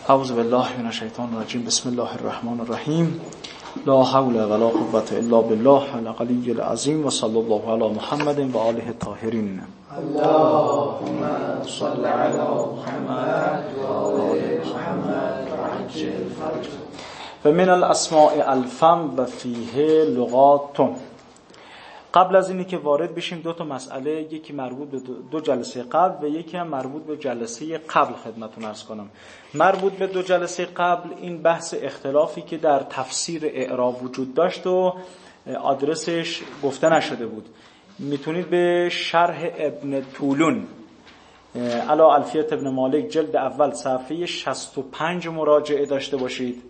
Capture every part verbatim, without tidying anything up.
اعوذ بالله من الشیطان الرجیم. بسم الله الرحمن الرحیم. لا حول ولا قوة الا بالله العلی العظیم و صلی الله علی محمد و آله الطاهرین. اللهم صل علی محمد و آل محمد و عجل فرجه. و من الاسماء الفم و فیه لغات. قبل از اینی که وارد بشیم دو تا مسئله، یکی مربوط به دو جلسه قبل و یکی هم مربوط به جلسه قبل خدمتتون عرض کنم. مربوط به دو جلسه قبل این بحث اختلافی که در تفسیر اعراب وجود داشت و آدرسش گفته نشده بود. میتونید به شرح ابن طولون علی الفیت ابن مالک جلد اول صفحه شصت و پنج مراجعه داشته باشید.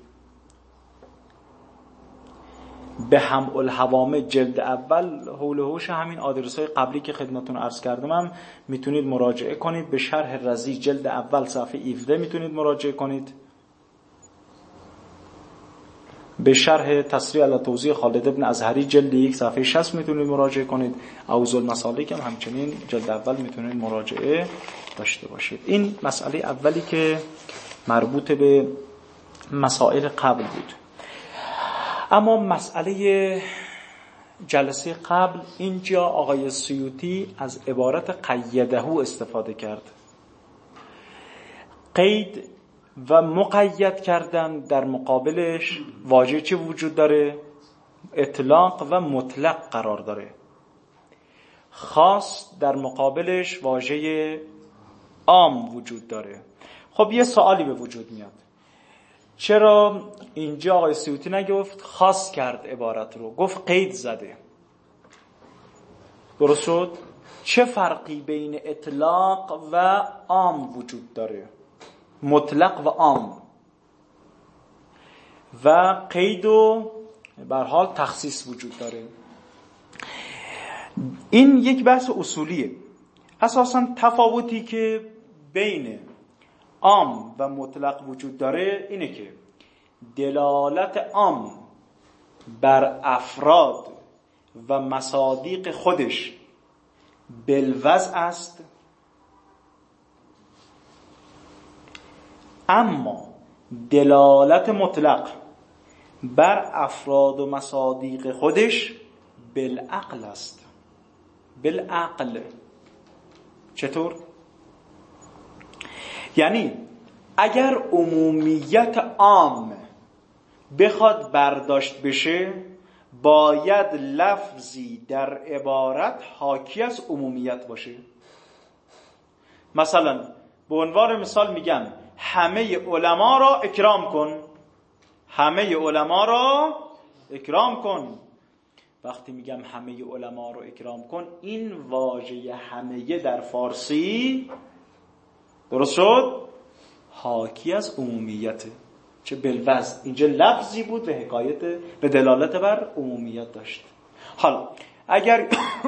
به هم الحوامه جلد اول حول و حوش همین آدرس‌های قبلی که خدمتتون عرض کردم هم میتونید مراجعه کنید. به شرح رضی جلد اول صفحه هفده میتونید مراجعه کنید. به شرح تسریع علی توضیح خالد ابن ازهری جلد یک صفحه شصت میتونید مراجعه کنید. اوضاع المسالک هم همچنین جلد اول میتونید مراجعه داشته باشید. این مسئله اولی که مربوط به مسائل قبل بود. اما مسئله جلسه قبل اینجا آقای سیوطی از عبارت قیده استفاده کرد. قید و مقید کردن در مقابلش واژه چه وجود داره؟ اطلاق و مطلق قرار داره. خاص در مقابلش واژه عام وجود داره. خب یه سوالی به وجود میاد، چرا اینجا آقای سیوطی نگفت خاص کرد عبارت رو، گفت قید زده؟ درست شد؟ چه فرقی بین اطلاق و عام وجود داره؟ مطلق و عام و قید و به هر حال تخصیص وجود داره. این یک بحث اصولیه. اساساً تفاوتی که بین عام و مطلق وجود داره اینه که دلالت عام بر افراد و مصادیق خودش بالوضع است، اما دلالت مطلق بر افراد و مصادیق خودش بالعقل است. بالعقل. چطور؟ یعنی اگر عمومیت عام بخواد برداشت بشه، باید لفظی در عبارت حاکی از عمومیت باشه. مثلا به عنوان مثال میگم همه علما را اکرام کن. همه علما را اکرام کن. وقتی میگم همه علما را اکرام کن، این واژه همه در فارسی درست شد؟ حاکی از عمومیته. چه بالوضع. اینجا لفظی بود و حکایت به دلالت بر عمومیت داشت. حالا اگر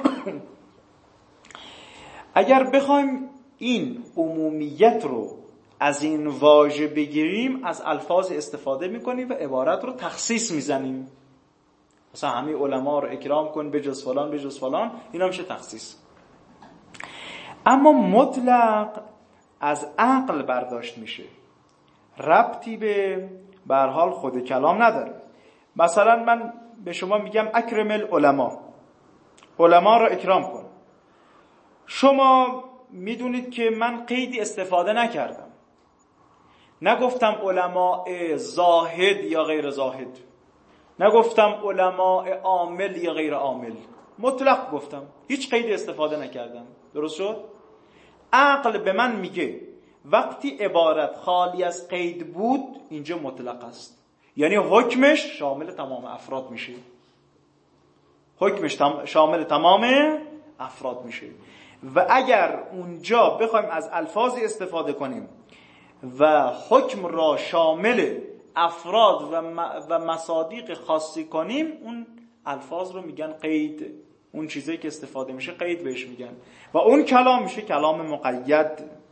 اگر بخوایم این عمومیت رو از این واژه بگیریم، از الفاظ استفاده میکنیم و عبارت رو تخصیص میزنیم. مثلا همه علما رو اکرام کن بجز فلان بجز فلان، اینا میشه تخصیص. اما مطلق از عقل برداشت میشه، ربطی به به هر حال خود کلام نداره. مثلا من به شما میگم اکرم العلماء، علما را اکرام کن. شما میدونید که من قیدی استفاده نکردم، نگفتم علماء زاهد یا غیر زاهد، نگفتم علماء عامل یا غیر عامل، مطلق گفتم، هیچ قیدی استفاده نکردم. درست شد؟ عقل به من میگه وقتی عبارت خالی از قید بود اینجا مطلق است، یعنی حکمش شامل تمام افراد میشه. حکمش تم... شامل تمام افراد میشه. و اگر اونجا بخوایم از الفاظی استفاده کنیم و حکم را شامل افراد و, م... و مصادیق خاصی کنیم، اون الفاظ رو میگن قید. اون چیزی که استفاده میشه قید بهش میگن و اون کلام میشه کلام مقید.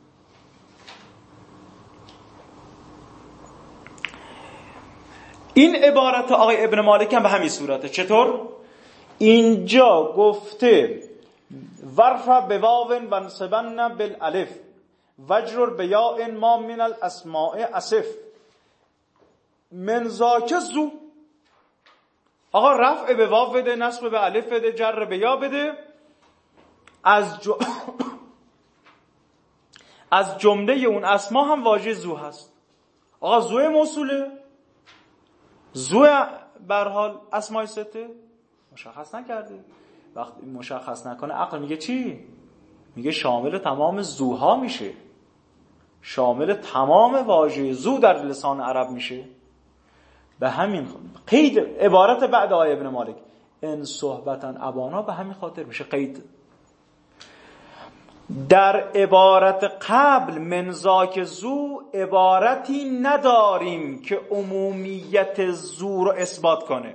این عبارت آقای ابن مالک هم به همین صورته. چطور؟ اینجا گفته ورفع به واون و نصبن بالالف وجرر بیاء ما من الاسماء اسف من ذاک ذو. آقا رفع به واو بده، نصب به الف بده، جر به یا بده. از جو... از جمله اون اسما هم واژه ذو هست. آقا ذو موصوله، ذو به هر حال اسماء سته مشخص نکرده. وقتی مشخص نکنه عقل میگه چی؟ میگه شامل تمام ذوها میشه، شامل تمام واژه ذو در لسان عرب میشه. به همین قید عبارت بعد آیه ابن مالک ان صحبتن ابانا به همین خاطر میشه قید. در عبارت قبل من ذاک ذو عبارتی نداریم که عمومیت ذو رو اثبات کنه،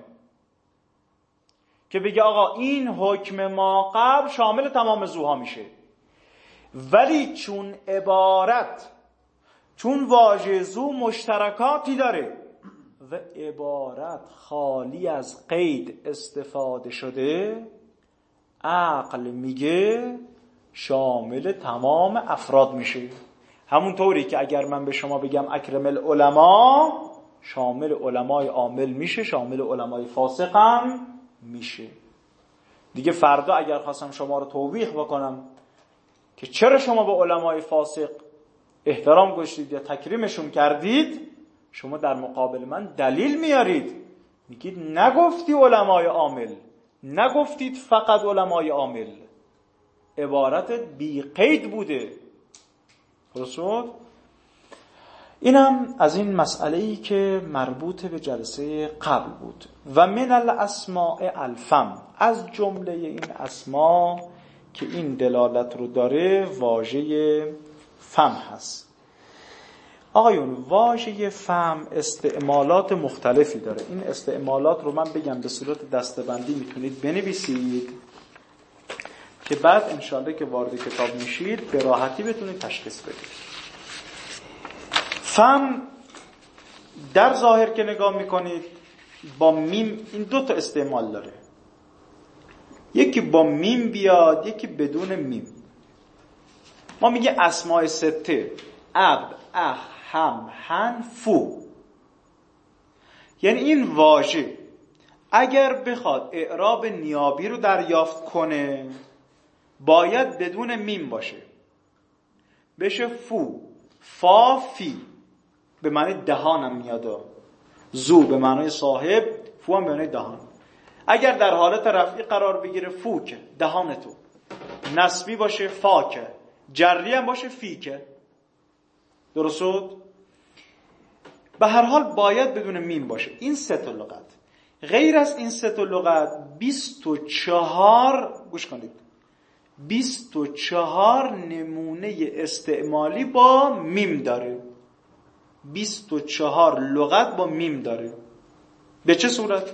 که بگه آقا این حکم ما قبل شامل تمام ذوها میشه. ولی چون عبارت چون واژه ذو مشترکاتی داره و عبارت خالی از قید استفاده شده، عقل میگه شامل تمام افراد میشه. همونطوری که اگر من به شما بگم اکرم العلماء شامل علمای عامل میشه، شامل علمای فاسق هم میشه. دیگه فردا اگر خواستم شما رو توبیخ بکنم که چرا شما به علمای فاسق احترام گذاشتید یا تکریمشون کردید، شما در مقابل من دلیل میارید، میگید نگفتی علمای عامل، نگفتید فقط علمای عامل، عبارت بی قید بوده. درست؟ اینم از این مسئله‌ای که مربوط به جلسه قبل بود. و من الاسماء الفم، از جمله این اسما که این دلالت رو داره واژه فم هست. آقایون واژه فم استعمالات مختلفی داره. این استعمالات رو من بگم به صورت دسته‌بندی میتونید بنویسید که بعد انشالله که وارد کتاب میشید به راحتی بتونید تشخیص بدید. فم در ظاهر که نگاه میکنید با میم این دو تا استعمال داره، یکی با میم بیاد یکی بدون میم. ما میگه اسماء سته اب اح هم هن فو، یعنی این واژه اگر بخواد اعراب نیابی رو دریافت کنه باید بدون میم باشه، بشه فو فا فی، به معنی دهانم میاد، زو به معنی صاحب، فو هم به معنی دهان. اگر در حالت رفعی قرار بگیره فوک دهان تو، نسبی باشه فاک، جری هم باشه فیک. درست شد؟ به هر حال باید بدون میم باشه. این سه تا لغت. غیر از این سه تا لغت بیست و چهار گوش کنید بیست و چهار نمونه استعمالی با میم داره. بیست و چهار لغت با میم داره. به چه صورت؟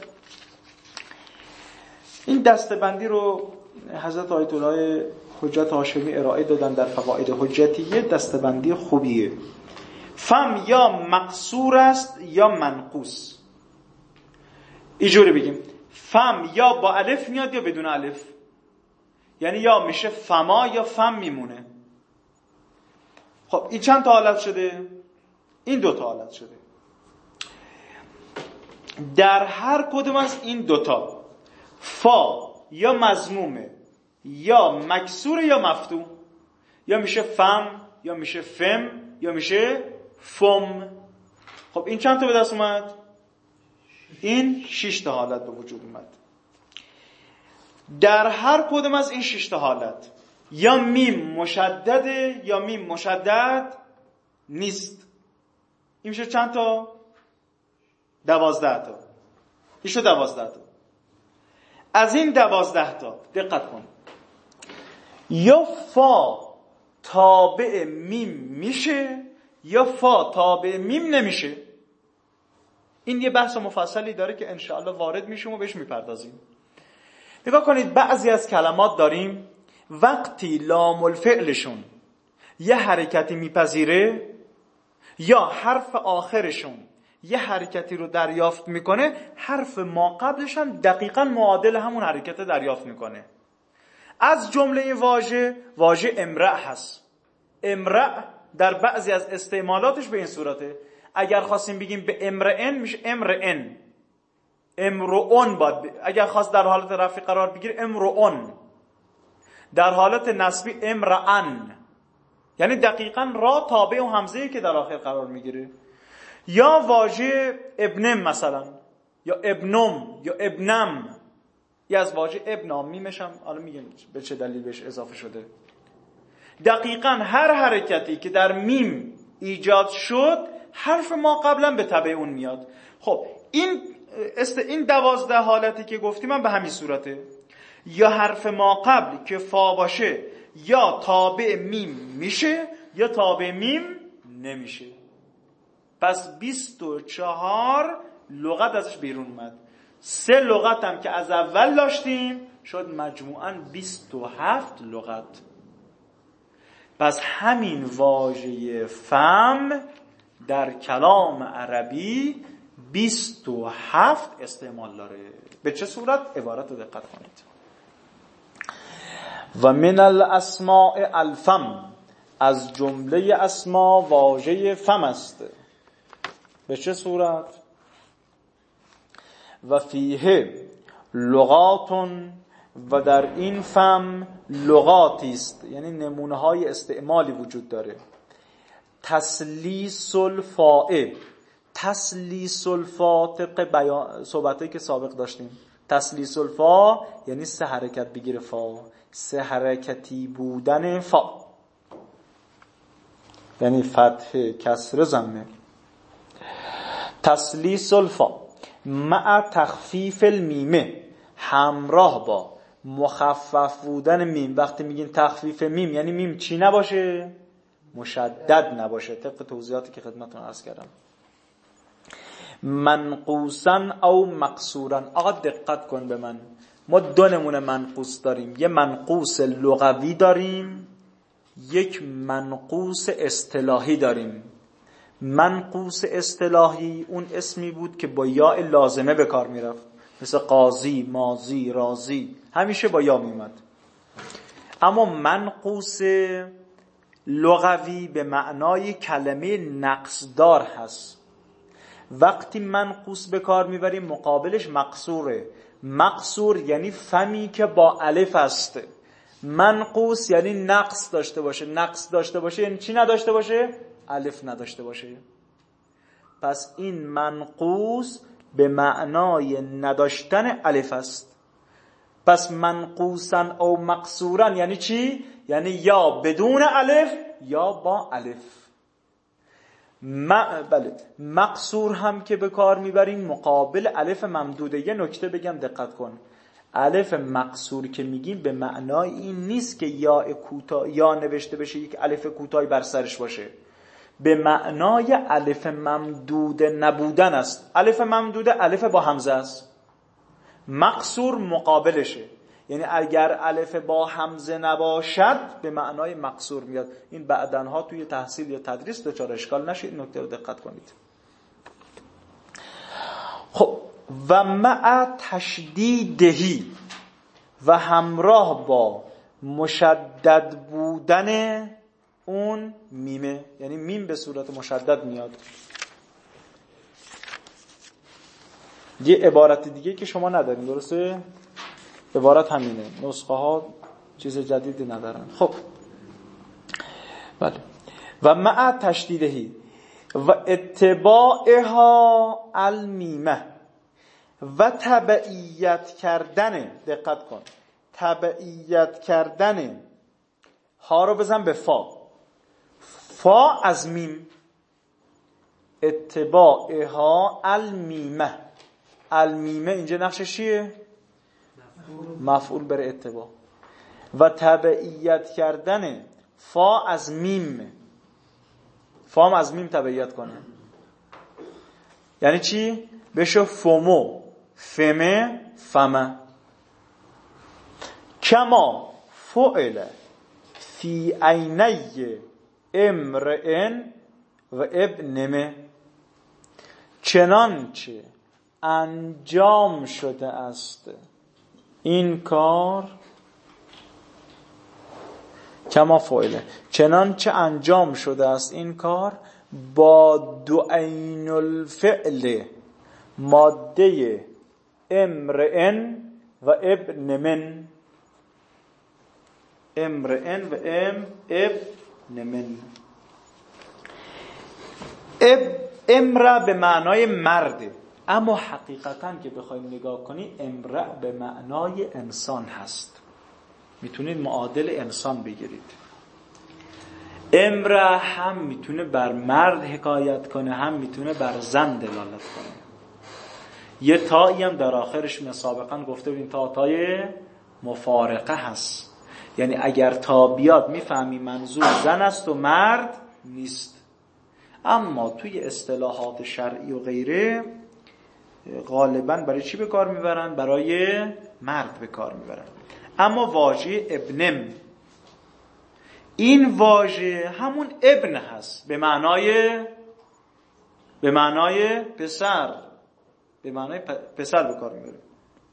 این دسته‌بندی رو حضرت آیت الله حجت هاشمی ارائه دادن در فوائد حجتیه. دسته‌بندی خوبیه. فم یا مقصور است یا منقوص. اینجوری بگیم فم یا با الف میاد یا بدون الف، یعنی یا میشه فما یا فم میمونه. خب این چند تا حالت شده؟ این دو تا حالت شده. در هر کدوم از این دوتا فا یا مضمومه یا مکسور یا مفتوح، یا میشه فم یا میشه فم یا میشه فم. خب این چند تا به دست اومد؟ این شش تا حالت به وجود اومد. در هر کدوم از این شش تا حالت یا میم مشدده یا میم مشدد نیست. این میشه چند تا؟ دوازده تا. این شد دوازده تا. از این دوازده تا دقت کن، یا فا تابع میم میشه یا فا تابع میم نمیشه. این یه بحث مفصلی داره که انشاءالله وارد میشیم و بهش میپردازیم. نگاه کنید بعضی از کلمات داریم وقتی لام الفعلشون یه حرکتی میپذیره یا حرف آخرشون یه حرکتی رو دریافت میکنه، حرف ما قبلش هم دقیقاً معادل همون حرکت دریافت میکنه. از جمله واژه واژه امرأ هست. امرأ در بعضی از استعمالاتش به این صورته. اگر خواستیم بگیم به امرئن میشه امرئن، امرؤن باید ب... اگر خواست در حالت رفع قرار بگیره امرؤن، در حالت نصبی امرأن، یعنی دقیقاً را تابع و همزه‌ای که در آخر قرار میگیره. یا واژه ابنم مثلا، یا ابنم یا ابنم، یا از واژه ابنام میمش هم حالا میگم به چه دلیل بهش اضافه شده. دقیقاً هر حرکتی که در میم ایجاد شد حرف ما قبلا به تبع اون میاد. خب این است این دوازده حالتی که گفتیم من به همین صورته. یا حرف ما قبل که فا باشه یا تابع میم میشه یا تابع میم نمیشه. پس بیست و چهار لغت ازش بیرون اومد. سه لغت هم که از اول داشتیم شد مجموعاً بیست و هفت لغت. پس همین واژه فم در کلام عربی بیست و هفت استعمال داره. به چه صورت؟ عبارت رو دقت کنید. و من الاسماء الفم، از جمله اسما واژه فم است. به چه صورت؟ و فیه لغات، و در این فم لغاتی است، یعنی نمونه های استعمالی وجود داره. تسلیس الفاء، تسلیس الفاء طبق بیان صحبتایی که سابق داشتیم. تسلیس الفاء یعنی سه حرکت بگیره فا، سه حرکتی بودن فا، یعنی فتح کسر ضمه. تسلیس الفاء مع تخفیف المیمه، همراه با مخفف بودن میم. وقتی میگین تخفیف میم یعنی میم چی نباشه؟ مشدد نباشه، طبق توضیحاتی که خدمتتون عرض کردم. منقوسن او مقصورن. آقا دقت کن به من، ما دو نمونه منقوس داریم، یه منقوس لغوی داریم، یک منقوس اصطلاحی داریم. منقوس اصطلاحی اون اسمی بود که با یا لازمه به کار میرفت، مثل قاضی، ماضی، راضی، همیشه با یا میومد. اما منقوس لغوی به معنای کلمه نقصدار هست. وقتی منقوس به کار میبریم مقابلش مقصوره. مقصور یعنی فمی که با الف است. منقوس یعنی نقص داشته باشه. نقص داشته باشه یعنی چی نداشته باشه؟ الف نداشته باشه. پس این منقوس به معنای نداشتن الف است. پس منقوسن او مقصورن یعنی چی؟ یعنی یا بدون الف یا با الف. م... بله. مقصور هم که به کار میبریم مقابل الف ممدوده. یه نکته بگم دقت کن، الف مقصور که میگیم به معنای این نیست که یا کوتاه یا نوشته بشه یک الف کوتاهی بر سرش باشه، به معنای الف ممدوده نبودن است. الف ممدوده الف با همزه است، مقصور مقابلشه. یعنی اگر الف با همزه نباشد به معنای مقصور میاد. این بعدنها توی تحصیل یا تدریس دچار اشکال نشه، این نکته رو دقت کنید. خب و مع تشدیدهی، و همراه با مشدد بودن اون میمه، یعنی میم به صورت مشدد میاد. یه عبارت دیگه که شما ندارین، درسته؟ عبارت همینه، نسخه ها چیز جدیدی ندارن. خب بله. و مع تشدیدهی و اتباعها المیمه، و تبعیت کردن، دقت کن، تبعیت کردن ها رو بزن به فا، فا از میم، اتباعها المیمه. المیمه اینجا نقشش چیه؟ مفعول بر اتباع. و تبعیت کردن فا از میم، فام از میم تبعیت کنه یعنی چی؟ بشه فمو، فمه، فمه. کما فعل فی عینی امرئن و ابنمه، چنانچه انجام شده است این کار کما فعله، چنانچه انجام شده است این کار با دو عین الفعل ماده امرئن و ابن من. امرئن و ام ابن من. اب امرأ به معنای مرده، اما حقیقتا که بخوایم نگاه کنی امرأ به معنای انسان هست. میتونید معادل انسان بگیرید. امرأ هم میتونه بر مرد حکایت کنه، هم میتونه بر زن دلالت کنه. یه تایی هم در آخرش من سابقا گفته بودیم تا تای مفارقه هست، یعنی اگر تا بیاد میفهمی منظور زن است و مرد نیست. اما توی اصطلاحات شرعی و غیره غالبا برای چی به کار میبرن؟ برای مرد به کار میبرن. اما واژه ابنم، این واژه همون ابن هست، به معنای به معنای پسر، به معنای پسر به کار میبرن.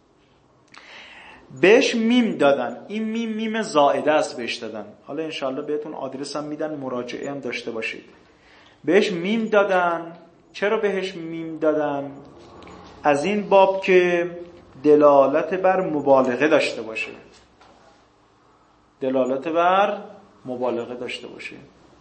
بهش میم دادن، این میم میم زائده است بهش دادن. حالا انشاءالله بهتون آدرس هم میدن، مراجعه هم داشته باشید. بهش میم دادن. چرا بهش میم دادن؟ از این باب که دلالت بر مبالغه داشته باشه، دلالت بر مبالغه داشته باشه.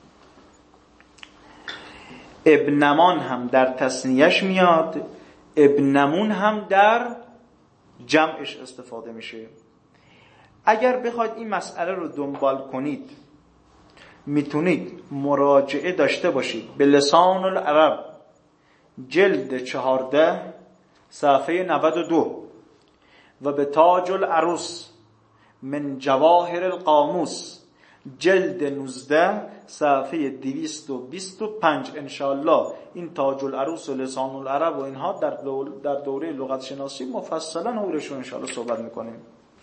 ابنمان هم در تثنیهش میاد، ابنمون هم در جمعش استفاده میشه. اگر بخواید این مسئله رو دنبال کنید میتونید مراجعه داشته باشید به لسان العرب جلد چهارده صفحه نود و دو و به تاج العروس من جواهر القاموس جلد نوزده صفحه دویست و بیست و پنج. انشاءالله این تاج العروس و لسان العرب و اینها در دوره, در دوره لغت شناسی مفصلا حولشون انشاءالله صحبت میکنیم.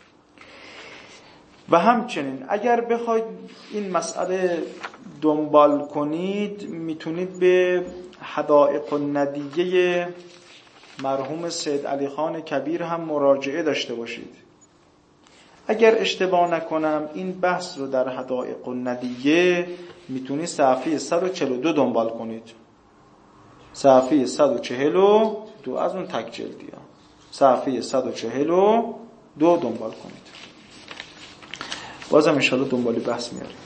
و همچنین اگر بخواید این مسئله دنبال کنید میتونید به حدائق الندیه مرحوم سید علی خان کبیر هم مراجعه داشته باشید. اگر اشتباه نکنم این بحث رو در حدائق الندیه میتونید صفحه صد و چهل و دو دنبال کنید. صفحه صد و چهل و دو از اون تک جلدی ها. صفحه صد و چهل و دو دنبال کنید. بازم انشاءالله دنبالی بحث میاریم.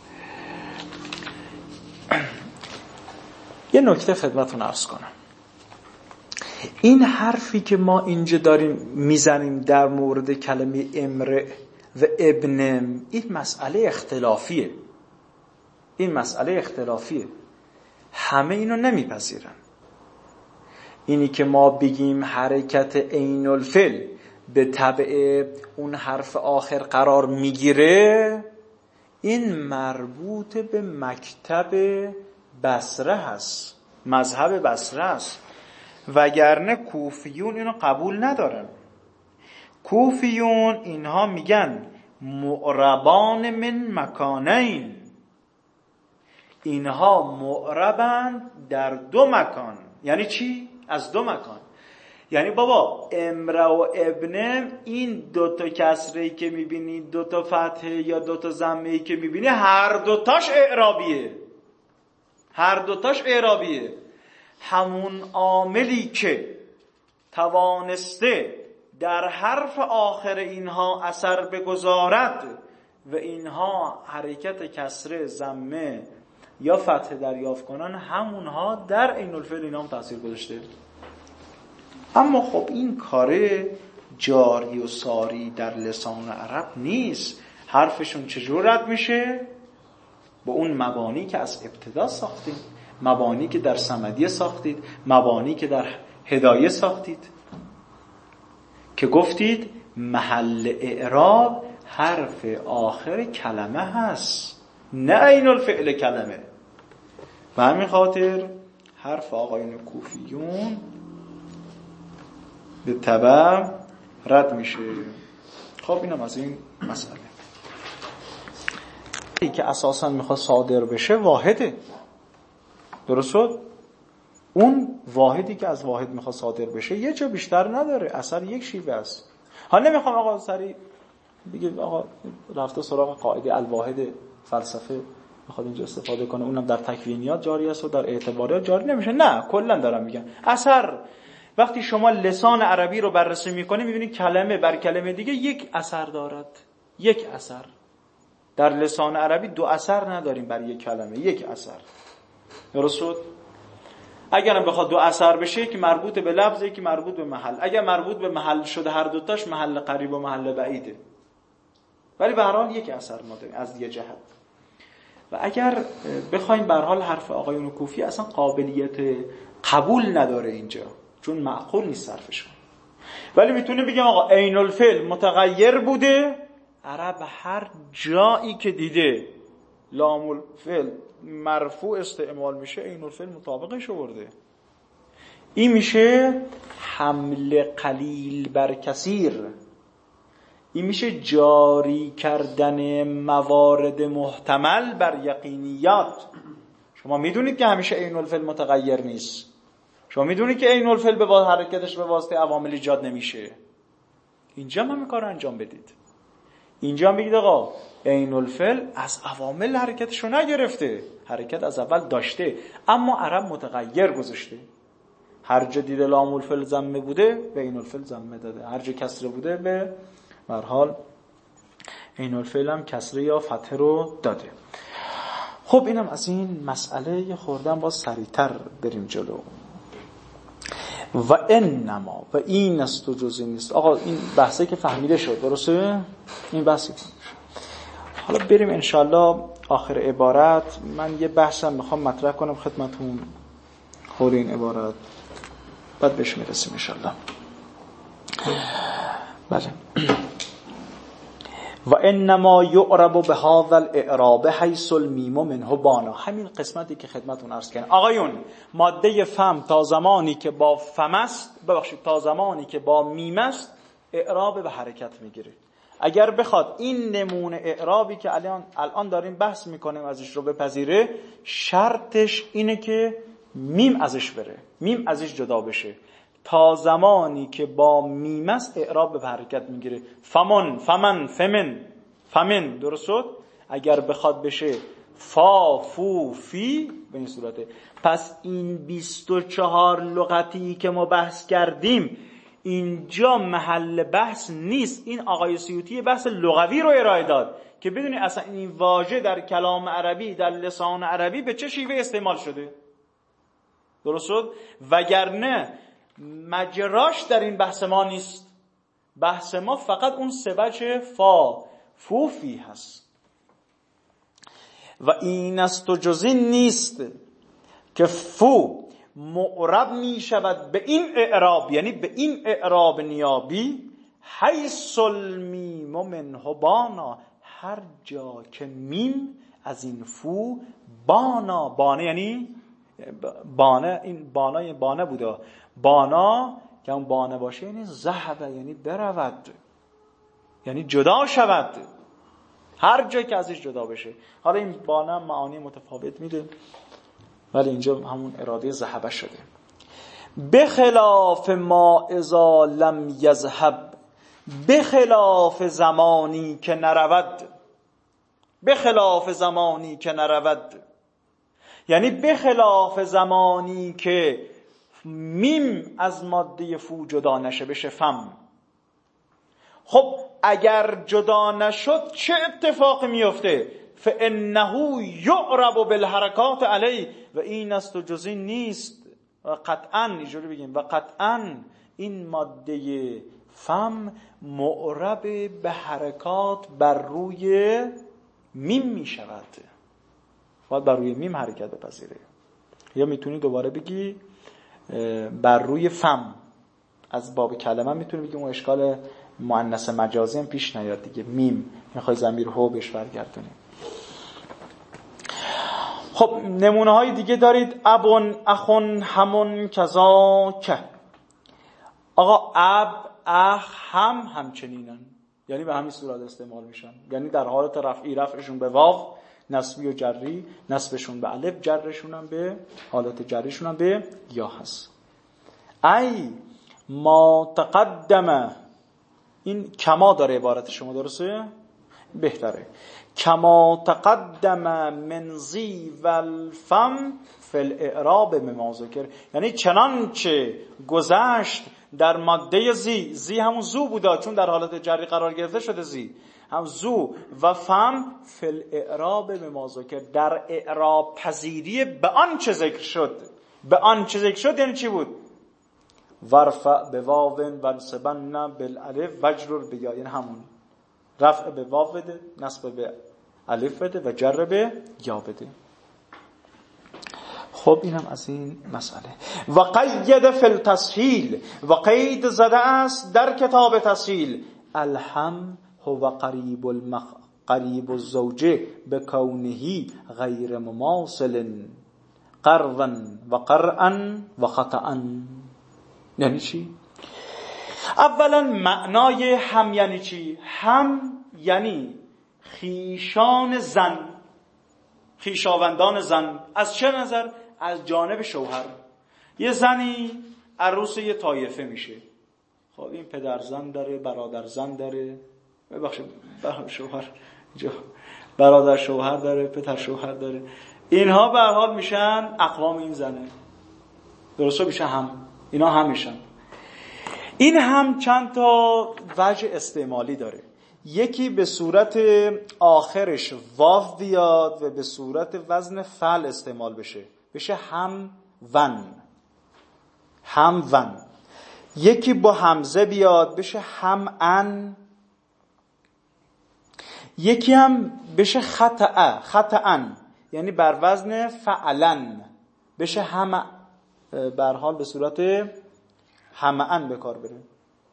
یه نکته خدمتون عرض کنم. این حرفی که ما اینجا داریم میزنیم در مورد کلمه امرء و ابنم، این مسئله اختلافیه. این مسئله اختلافیه. همه اینو نمیپذیرن. اینی که ما بگیم حرکت عین الفعل به تبع اون حرف آخر قرار میگیره، این مربوط به مکتب بصره هست، مذهب بصره هست. وگرنه کوفیون اینو قبول ندارن. کوفیون اینها میگن معربان من مکانین، اینها معربند در دو مکان. یعنی چی؟ از دو مکان. یعنی بابا امرأ و ابنم این دوتا کسره‌ای که میبینی، دوتا فتحه یا دوتا ضمه‌ای که میبینی، هر دوتاش اعرابیه. هر دوتاش اعرابیه. همون عاملی که توانسته در حرف آخر اینها اثر بگذارد و اینها حرکت کسره، ضمه یا فتح دریافت کنن، همونها در عین الفعل اینا هم تاثیر گذاشته. اما خب این کار جاری و ساری در لسان عرب نیست. حرفشون چجور رد میشه؟ با اون مبانی که از ابتدا ساختید، مبانی که در صمدیه ساختید، مبانی که در هدایه ساختید، که گفتید محل اعراب حرف آخر کلمه هست، نه عین الفعل کلمه. و همین خاطر حرف آقایون کوفیون به تبع رد میشه. خب اینم از این مسئله. این که اساسا میخواد صادر بشه واحده، درست شد؟ اون واحدی که از واحد میخواد صادر بشه یه جا بیشتر نداره، اثر یک شیوه است. حالا نمیخوام آقا سری بگید آقا رفته سراغ قاعده الواحد فلسفه بخواد اینجا استفاده کنه اونم در تکوینیات جاری است و در اعتباریات جاری نمیشه. نه، کلا دارم میگم اثر. وقتی شما لسان عربی رو بررسی میکنی میبینید کلمه بر کلمه دیگه یک اثر دارد. یک اثر. در لسان عربی دو اثر نداریم بر یک کلمه، یک اثر. درست؟ اگرم بخواد دو اثر بشه که مربوط به لفظ، یکی مربوط به محل. اگر مربوط به محل شده هر دوتاش محل قریب و محل بعیده. ولی به هر حال یک اثر ما داریم از یه جهت. و اگر بخوایم به هر حال حرف آقایون کوفی اصلا قابلیت قبول نداره اینجا، چون معقول نیست صرفشون. ولی میتونه بگیم آقا عین الفعل متغیر بوده، عرب هر جایی که دیده لام الفعل مرفوع استعمال میشه عین الفعل مطابقش آورده. این میشه حمل قلیل بر کثیر. این میشه جاری کردن موارد محتمل بر یقینیات. شما میدونید که همیشه عین الفعل متغیر نیست. شما میدونید که عین الفعل به واسطه حرکتش به واسطه عوامل ایجاد نمیشه. اینجا هم کار انجام بدید. اینجا هم بگید آقا عین الفعل از عوامل حرکتشو نگرفته، حرکت از اول داشته، اما عرب متغیر گذاشته. هر جا دیده لام الفعل ضمه بوده به عین الفعل ضمه داده، هر جا کسره بوده به به هر حال عین الفعل هم کسره یا فتحه رو داده. خب اینم از این مسئله. خوردن باز سریعتر بریم جلو. و انما و این است و جز این نیست. آقا این بحثی که فهمیده شد، درسته؟ این بحثی که حالا بریم انشالله آخر عبارت. من یه بحثم میخوام مطرح کنم خدمتون حول این عبارت، بعد بهش میرسیم انشالله. بله. و انما یعرب به هذا الاعراب حیث المیم منه بانا. همین قسمتی که خدمتون عرض کردم آقایون، ماده فم تا زمانی که با فم است، ببخشید تا زمانی که با میم است، اعراب به حرکت میگیره. اگر بخواد این نمونه اعرابی که الان الان داریم بحث میکنیم ازش رو بپذیره، شرطش اینه که میم ازش بره، میم ازش جدا بشه. تا زمانی که با میم است اعراب به حرکت میگیره. فمن، فمن، فمن، فمن، درست شد؟ اگر بخواد بشه فا، فو، فی، به این صورته. پس این بیست و چهار لغتی که ما بحث کردیم اینجا محل بحث نیست. این آقای سیوطی بحث لغوی رو ارائه داد که بدونی اصلا این واژه در کلام عربی، در لسان عربی به چه شیوه استعمال شده. درست شد؟ وگرنه مجراش در این بحث ما نیست. بحث ما فقط اون سه وجه فا، فو، فی هست. و این است و جز این نیست که فو معرب می شود به این اعراب، یعنی به این اعراب نیابی، حیث المیم منه بانا، هر جا که میم از این فو بانا، بانه یعنی بانه، این بانا بانه بوده، بانا که اون بانه باشه یعنی ذهب، یعنی برود، یعنی جدا شود، هر جا که ازش جدا بشه. حالا این بانه معانی متفاوت میده ولی اینجا همون اراده ذهبه شده. بخلاف ما اذا لم یذهب، بخلاف زمانی که نرود، بخلاف زمانی که نرود یعنی بخلاف زمانی که میم از ماده فو جدا نشه بشه فم. خب اگر جدا نشد چه اتفاقی میفته؟ فانه یعرب بالحرکات علی، و این است و جز این نیست. و قطعا اینجوری بگیم، و قطعا این ماده فم معرب به حرکات بر روی میم می شود. باید بر روی میم حرکت بپذیره. یا میتونی دوباره بگی بر روی فم. از باب کلمه میتونی بگی اون اشکال مؤنث مجازی هم پیش نیاد دیگه. میم میخوای ضمیر هو بهش برگردونی. خب نمونه های دیگه دارید. ابون، اخون، همون، کذا، که. آقا اب، اخ، هم همچنینن، یعنی به همین صورت استعمال میشن. یعنی در حالت رفعی رفعشون به واو، نصبی و جری نصبشون به الف، جرشون هم به حالت جریشون هم به یا هست. ای ما تقدمه، این کما داره عبارت شما، درسته؟ بهتره. کما تقدم من زی و الفم فی الاعراب مما ذکر، یعنی چنانچه گذشت در ماده زی، زی همون زو بودا چون در حالت جری قرار گرفته شده زی، هم زو و فم فی الاعراب مما ذکر، در اعراب پذیری به آن چه ذکر شد. به آن چه ذکر شد یعنی چی بود؟ ورفع به واون ونصبن بالالف وجرر به یا، یعنی همون رفع به واو بده، نصب به الف بده و جر به یا بده. خب اینم از این مسئله. و قید فی التسهیل، و قید زده است در کتاب تسهیل، الهم هو قریب المخ قریب الزوجه بکونه غیر مماثل قروا و قرعا و خطأ. یعنی چی؟ اولا معنای هم یعنی چی؟ هم یعنی خیشان زن، خیشاوندان زن. از چه نظر؟ از جانب شوهر. یه زنی عروس یه طایفه میشه، خب این پدر زن داره، برادر زن داره، ببخشید شوهر برادر شوهر داره، پدر شوهر داره، اینها به هر حال میشن اقوام این زنه، درسته؟ میشه هم، اینا هم میشن. این هم چند تا وجه استعمالی داره. یکی به صورت آخرش واو بیاد و به صورت وزن فعل استعمال بشه، بشه هم ون، هم ون. یکی با همزه بیاد بشه هم ان. یکی هم بشه خطأ، خطأن، یعنی بر وزن فعلن، بشه هم، به هر حال به صورت همعن به کار بره،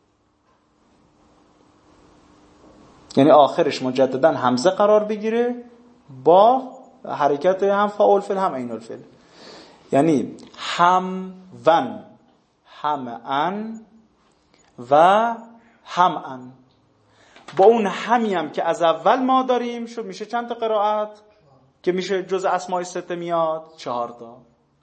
یعنی آخرش مجددا همزه قرار بگیره با حرکت هم فاعل فعل هم عین الفعل، یعنی هم ون، همعن و همعن. با اون همی هم که از اول ما داریم شد میشه چند تا قرائت که میشه جز اسماء سته میاد؟ چهار تا.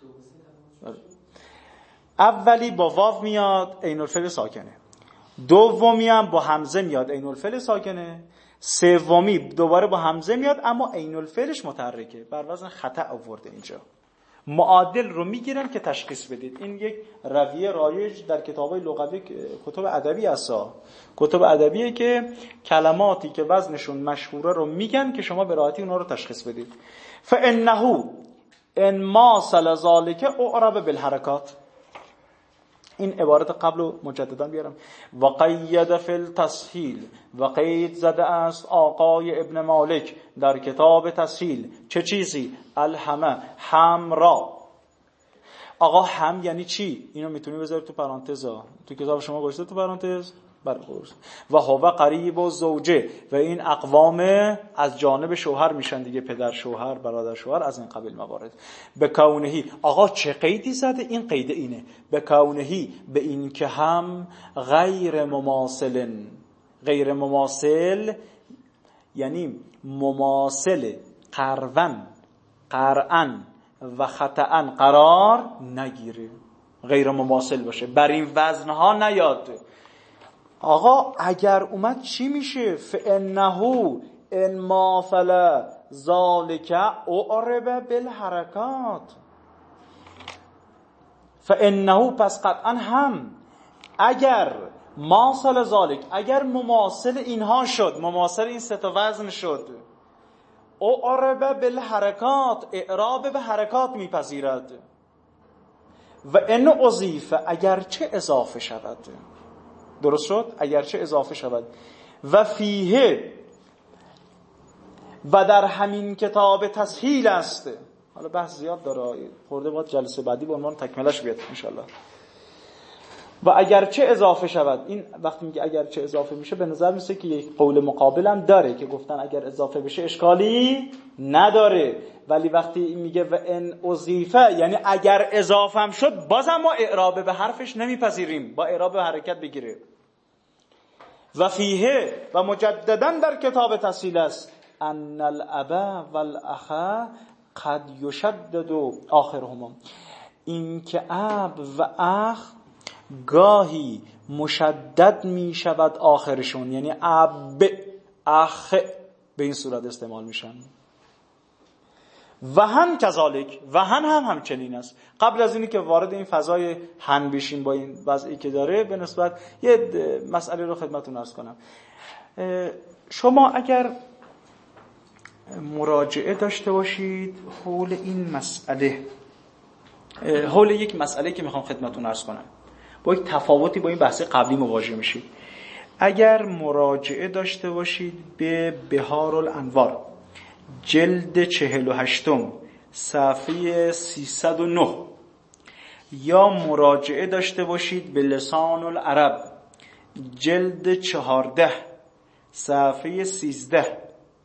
اولی با واو میاد عین الفعل ساکنه، دومی هم با همزه میاد عین الفعل ساکنه، سومی دوباره با همزه میاد اما عین الفعلش متحرکه، بر وزن خطأ آورده. اینجا معادل رو میگیرن که تشخیص بدید. این یک رویه رایج در کتابای لغوی، کتب ادبی هستن، کتب ادبیه که کلماتی که وزنشون مشهوره رو میگن که شما به راحتی اونا رو تشخیص بدید. فانه ان ما سل ذلک اعرب بالحرکات. این عبارت قبل رو مجددا بیارم. و قید فی التسهیل، و قید زده است آقای ابن مالک در کتاب تسهیل. چه چیزی؟ الهمه، هم را. آقا هم یعنی چی؟ اینو میتونی بذاری تو پرانتز ها. تو کتاب شما گذاشته تو پرانتز؟ بله گذاشته. و هو قریب و زوجه، و این اقوام از جانب شوهر میشن دیگه، پدر شوهر، برادر شوهر، از این قبیل موارد. به کونهی، آقا چه قیدی زده؟ این قید اینه، به کونهی، به این که هم غیر مماثل. غیر مماثل یعنی مماثل قرون، قرعن و خطأن قرار نگیره، غیر مماثل باشه، بر این وزنها نیاد. آقا اگر اومد چی میشه؟ فانه ان ماثل ذالک اعرب بالحرکات. فانه پس قطعا هم اگر ماثل ذالک، اگر مماثل اینها شد، مماثل این سه تا وزن شد، اعرب بالحرکات، اعراب به حرکات میپذیرد. و ان اضیف، اگرچه اضافه شود، درست شد؟ اگرچه اضافه شود. و فیه، و در همین کتاب تسهیل است. حالا بحث زیاد داره، خورده باید جلسه بعدی با عنوان تکملش بیاد انشالله. و اگرچه اضافه شود، این وقتی میگه اگرچه اضافه میشه به نظر میسه که یک قول مقابل هم داره که گفتن اگر اضافه بشه اشکالی نداره، ولی وقتی میگه و ان اضیفه یعنی اگر اضافه هم شد بازم ما اعراب به حرفش نمیپذیریم، با اعراب به حرکت بگیره. و فیه، و مجددا در کتاب تسهیل است، ان الاب والاخ قد یشدد آخرهما، این که اب و اخ گاهی مشدد می شود آخرشون، یعنی اب، اخ، به این صورت استعمال میشن. وهن کذالک، وهن هم همچنین است. قبل از اینی که وارد این فضای هن بشیم با این وضعی که داره، به نسبت یه مسئله رو خدمتتون عرض کنم. شما اگر مراجعه داشته باشید حول این مسئله، حول یک مسئله که میخوام خدمتتون عرض کنم، با یک تفاوتی با این بحث قبلی مواجه میشید. اگر مراجعه داشته باشید به بهار الانوار جلد چهل و هشتم صفحه سیصد و نه، یا مراجعه داشته باشید به لسان العرب جلد چهارده صفحه سیزده.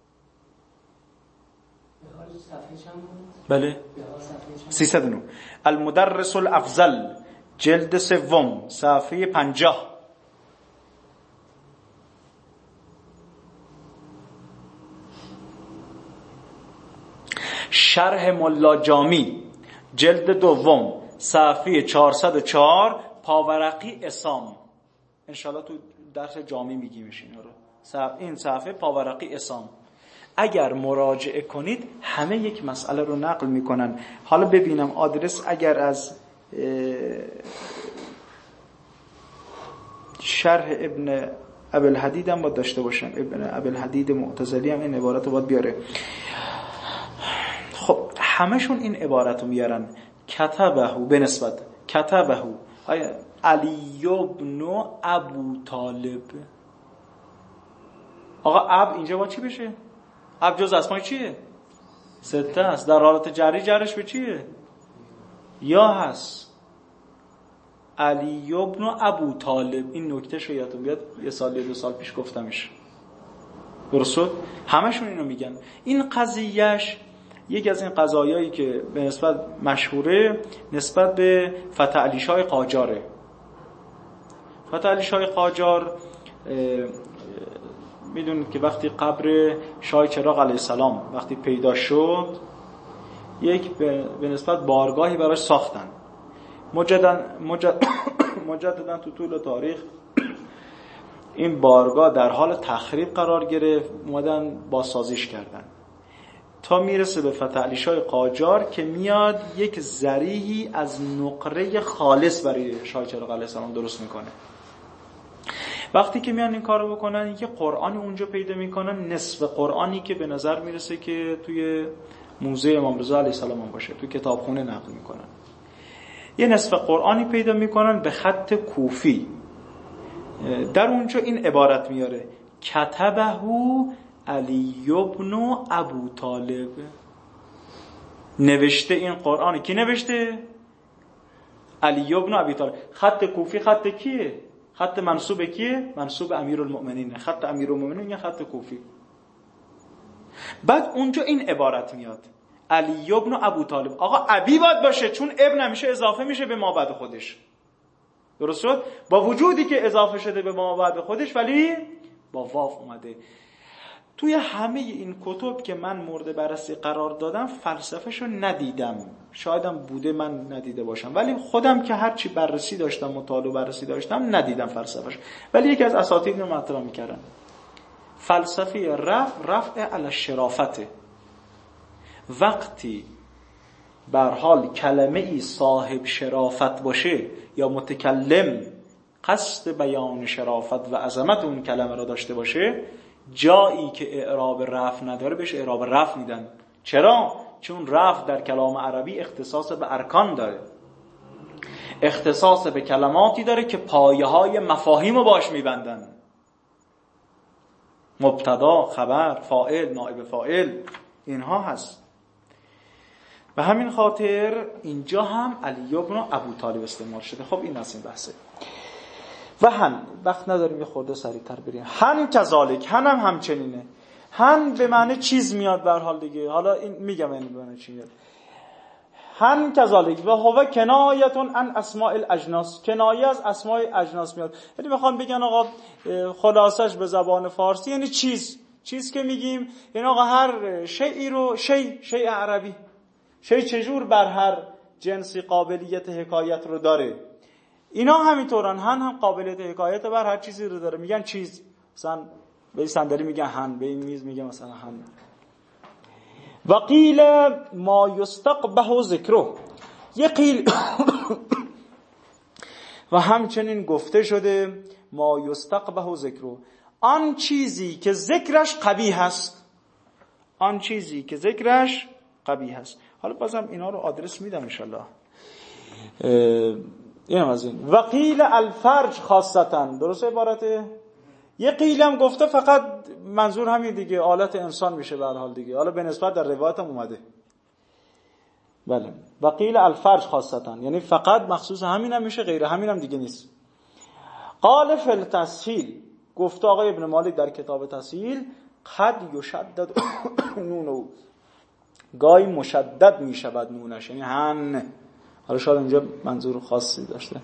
بله سیصد و نه. المدرس الافضل جلد سوم صفحه پنجاه. شرح ملا جامی جلد دوم صفحه چهارصد و چهار پاورقی اسام. انشالله تو درس جامی میگیمش اینا رو. این صفحه پاورقی اسام. اگر مراجعه کنید همه یک مسئله رو نقل میکنن. حالا ببینم آدرس اگر از شرح ابن ابوالحدید هم باید داشته باشم، ابن ابوالحدید معتزلی هم این عبارت رو باید بیاره. خب همشون این عبارت رو میارن کتبهو، به نسبت کتبهو علی ابن ابو طالب. آقا اب اینجا با چی بشه؟ اب جز اسمای چیه؟ سته است. در حالت جری جرش به چیه؟ یا هست. علی ابن ابو طالب. این نکته شو یادتون بیاد، یه سال یا دو سال پیش گفتمش. درست؟ همشون اینو میگن. این قضیهش یکی از این قضایایی که به نسبت مشهوره نسبت به فتح علی شاه قاجاره. فتح علی شاه قاجار میدونید که وقتی قبر شاه چراغ علیه السلام وقتی پیدا شد، یک به نسبت بارگاهی براش ساختن. مجدداً مجد... مجدداً تو طول تاریخ این بارگاه در حال تخریب قرار گرفت، اومدن بازسازیش کردن تا میرسه به فتح علی شاه قاجار که میاد یک ذریحی از نقره خالص برای شاه چراغ علیه السلام درست میکنه. وقتی که میان این کارو بکنن، یه قرآن اونجا پیدا میکنن، نصف قرآنی که به نظر میرسه که توی موزه امام رضا علیه السلام باشه، توی کتابخونه نقل میکنن. یه نصف قرآنی پیدا میکنن به خط کوفی، در اونجا این عبارت میاره کتبهو علی ابن ابو طالب. نوشته این قرآن کی نوشته؟ علی ابن ابی طالب. خط کوفی خط کیه؟ خط منسوب کیه؟ منسوب امیرالمؤمنین. خط امیرالمؤمنین یه خط کوفی. بعد اونجا این عبارت میاد علی ابن ابو طالب. آقا ابی باید باشه، چون ابن همیشه اضافه میشه به ما بعد خودش. درست شد؟ با وجودی که اضافه شده به ما بعد خودش ولی با واو اومده. توی همه این کتب که من مورد بررسی قرار دادم فلسفه‌شو ندیدم، شایدم بوده من ندیده باشم، ولی خودم که هرچی بررسی داشتم، مطالعه بررسی داشتم، ندیدم فلسفه‌ش. ولی یکی از اساتید رو مطرح می‌کردن فلسفه رفع رفع علی الشرافته. وقتی بر حال کلمه ای صاحب شرافت باشه یا متکلم قصد بیان شرافت و عظمت اون کلمه را داشته باشه، جایی که اعراب رفع نداره بهش اعراب رفع میدن. چرا؟ چون رفع در کلام عربی اختصاص به ارکان داره، اختصاص به کلماتی داره که پایه های مفاهیم رو باش میبندن. مبتدا، خبر، فاعل، نائب فاعل، اینها هست. به همین خاطر اینجا هم علی ابن ابو طالب استعمال شده. خب این از این بحثه. و هن، وقت نداریم یه خورده سریعتر بریم. هن کذالک، هن هم همچنینه. هن به معنی چیز میاد به هر حال دیگه. حالا این میگم این به معنی چی میاد. هن کذالک و هو کنایتون عن اسماء الاجناس. کنایه از اسماء اجناس میاد. یعنی میخوان بگن آقا خلاصش به زبان فارسی یعنی چیز. چیز که میگیم یعنی آقا هر شیئی رو شیء شیء عربی. شیء چجور بر هر جنسی قابلیت حکایت رو داره. اینا همینطورن. هن هم قابلیت حکایت بر هر چیزی رو داره. میگن چیز. مثلا به این صندلی میگن هن، به این میز میگن مثلا هن. و قیل ما یستقبح ذکره، یه قیل و همچنین گفته شده ما یستقبح ذکره، آن چیزی که ذکرش قبیح است، آن چیزی که ذکرش قبیح است. حالا بازم اینا رو آدرس میدم انشالله. اینم از این. و قیل الفرج خاصتاً، درست عبارته؟ یه قیل هم گفته فقط منظور همین دیگه، آلت انسان میشه به هر حال دیگه، حالا به نسبت در روایت هم اومده. بله. و قیل الفرج خاصتاً، یعنی فقط مخصوص همین هم میشه، غیر همین هم دیگه نیست. قال فی التسهیل، گفته آقای ابن مالک در کتاب تسهیل، قد یشدد نونو، گاهی مشدد میشود نونش، یعنی هن. حالا شاید اینجا منظور خاصی داشته.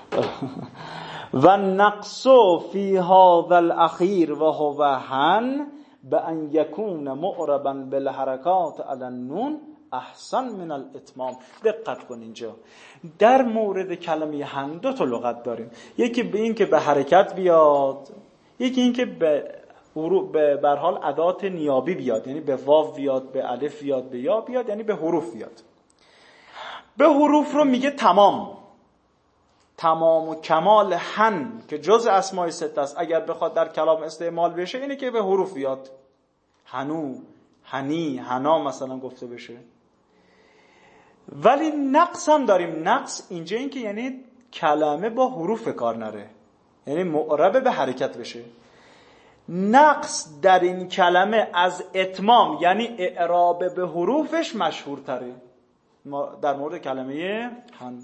و نقص فی هذا الاخیر و هو هن بان یکون معربا بالحرکات علی النون احسن من الاتمام. دقت کن اینجا در مورد کلمه هن دو تا لغت داریم، یکی به این که به حرکت بیاد، یکی این که به به بر حال ادات نیابی بیاد، یعنی به واو بیاد، به الف بیاد، به یا بیاد، یعنی به حروف بیاد. به حروف رو میگه تمام، تمام و کمال هن که جز اسماء ست است، اگر بخواد در کلام استعمال بشه اینه که به حروف بیاد، هنو، هنی، هنا مثلا گفته بشه. ولی نقص هم داریم. نقص اینجا این که یعنی کلمه با حروف کار نره، یعنی معرب به حرکت بشه. نقص در این کلمه از اتمام یعنی اعراب به حروفش مشهورتره در مورد کلمه هن.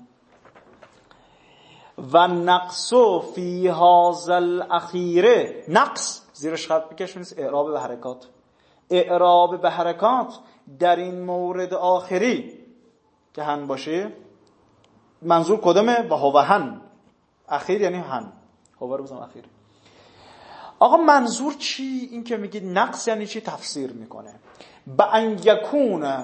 و نقص فی هذا الاخیره، نقص زیرش خط بکشونید اعراب به حرکات، اعراب به حرکات در این مورد آخری که هن باشه، منظور کدومه؟ و هو هن، اخیر یعنی هن، هو رو بزنم اخیر. آقا منظور چی؟ این که میگید نقص یعنی چی تفسیر میکنه. بأن یکون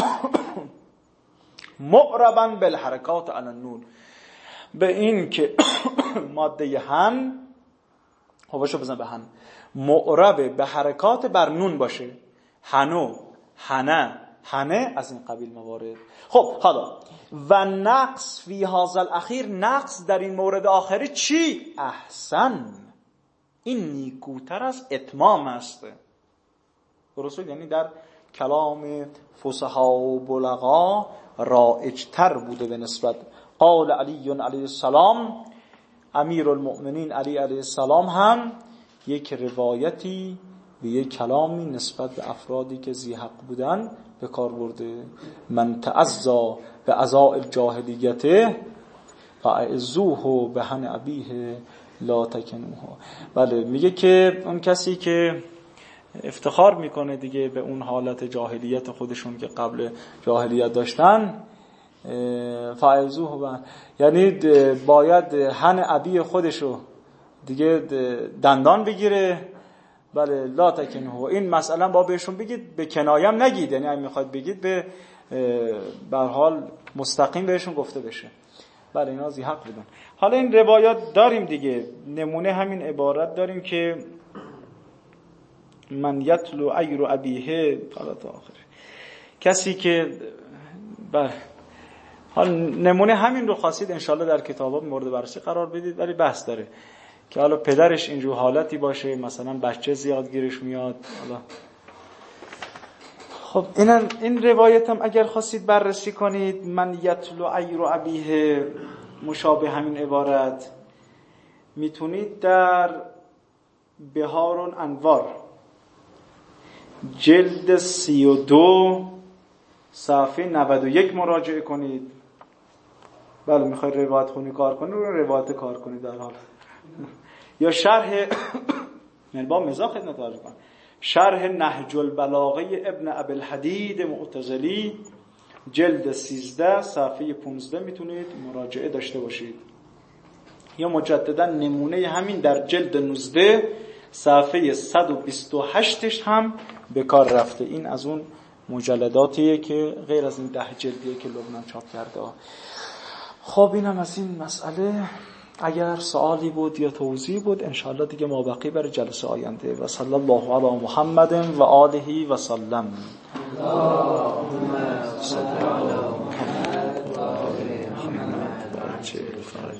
معربا بالحرکات علی النون، به این که ماده هن، هواشو بزن به هن، معرب به حرکات بر نون باشه، هنو، هنه، هنه، از این قبیل موارد. خب حالا و نقص فی هذا الاخیر، نقص در این مورد آخری چی؟ احسن، این نیکوتر از اتمام است. درسته؟ یعنی در کلام فصحا و بلغا رایج‌تر بوده به نسبت. قال علی علیه السلام، امیر المؤمنین علی علیه السلام هم یک روایتی و یک کلامی نسبت به افرادی که ذی حق بودن به کار برده. من تعزا به عزاء الجاهلیته فاعزوه به هن ابیه لا تکنوها. بله، میگه که اون کسی که افتخار میکنه دیگه به اون حالت جاهلیت خودشون که قبل جاهلیت داشتن، فاعزوه، یعنی باید هن ابی خودشو دیگه دندان بگیره. بله، لا تکنوها، این مثلا با بهشون بگید، به کنایم نگید، یعنی اگه میخواید بگید به به حال مستقیم بهشون گفته بشه. بله، اینا ذی حق بودن. حالا این روایات داریم دیگه، نمونه همین عبارت داریم که من یتلو عیر ابیه حالا تا آخر، کسی که بله، حالا نمونه همین رو خواستید انشالله در کتابا مورد بررسی قرار بدید، ولی بحث داره که حالا پدرش اینجور حالتی باشه، مثلا بچه زیاد گیرش میاد. حالا خب این این روایت هم اگر خواستید بررسی کنید، من یتلو عیر ابیه مشابه همین عبارت، میتونید در بهار انوار جلد سی و دو صفحه نود و یک مراجعه کنید. بله، میخواید روایت خونی کار کنید رو روایت کار کنید در حال. یا شرح یعنی با مزاح خدمت عرض کنم، شرح نهج البلاغه ابن ابی الحدید معتزلی جلد سیزده صفحه پانزده میتونید مراجعه داشته باشید. یا مجددا نمونه همین در جلد نوزده صفحه صد و بیست و هشت هم به کار رفته. این از اون مجلداتیه که غیر از این ده جلدیه که لبنان چاپ کرده. خب اینم از این مسئله. اگر سوالی بود یا توضیح بود انشاءالله دیگه مابقی برای جلسه آینده. و صلی الله علی محمد و آله و سلم. اللهم صل علی محمد و آل محمد.